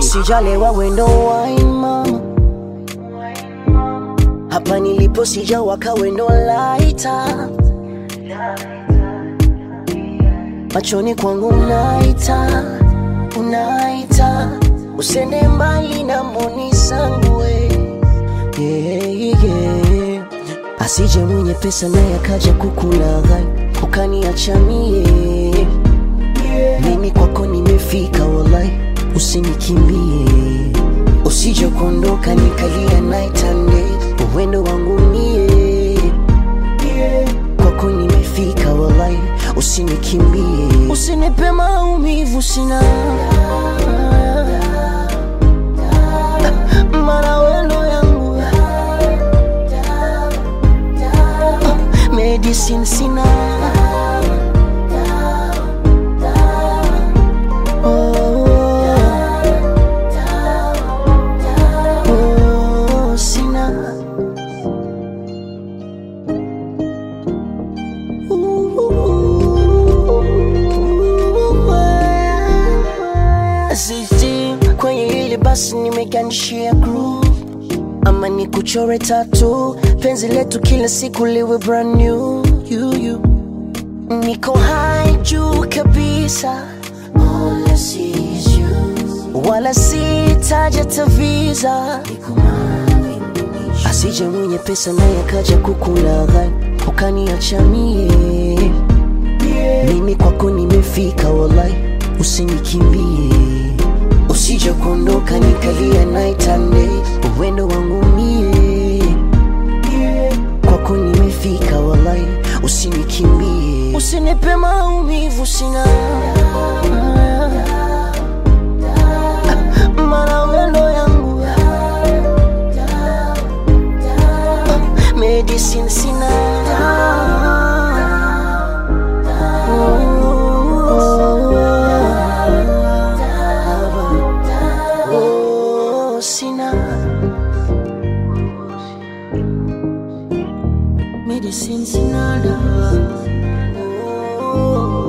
Sijalewa wendo wine mama, hapa nilipo sijawaka wendo lighter. Machoni kwangu unaita, unaita, usende mbali na mboni zangu we. Yeah. Asije mwenye pesa naye akaja kukulaghai, ukaniacha mie. Mimi kwako nimefika wallahi, usinikimbie. Usije kuondoka nikalia night and day, uwendo wangu mie. Kwako nimefika wallahi, usinikimbie. Usinipe maumivu sina, mara wendo yangu medicine sina. Sisi kwenye hili basi nimegandishia groove, ama nikuchore tattoo, penzi letu kila siku liwe brand new. You niko high juu kabisa, all I see is you, wala sitaja taviza. Asije mwenye pesa naye akaja kukulaghai, ukaniacha mie. Mimi kwako nimefika wallahi, usinikimbie. Usije kuondoka nikalia night and day, uwendo wangu mie. Kwako nimefika wallahi, usinikimbie. Usinipe maumivu sina, mara wendo yangu medicine sina. Sina medicine sina.